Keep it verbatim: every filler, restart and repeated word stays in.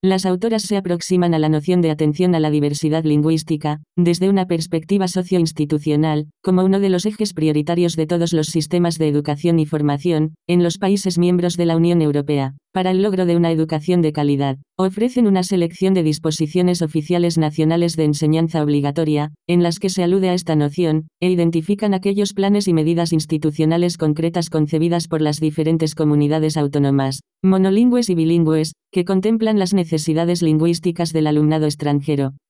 Las autoras se aproximan a la noción de atención a la diversidad lingüística, desde una perspectiva socio-institucional, como uno de los ejes prioritarios de todos los sistemas de educación y formación, en los países miembros de la Unión Europea, para el logro de una educación de calidad. Ofrecen una selección de disposiciones oficiales nacionales de enseñanza obligatoria, en las que se alude a esta noción, e identifican aquellos planes y medidas institucionales concretas concebidas por las diferentes comunidades autónomas, monolingües y bilingües, que contemplan las necesidades lingüísticas del alumnado extranjero.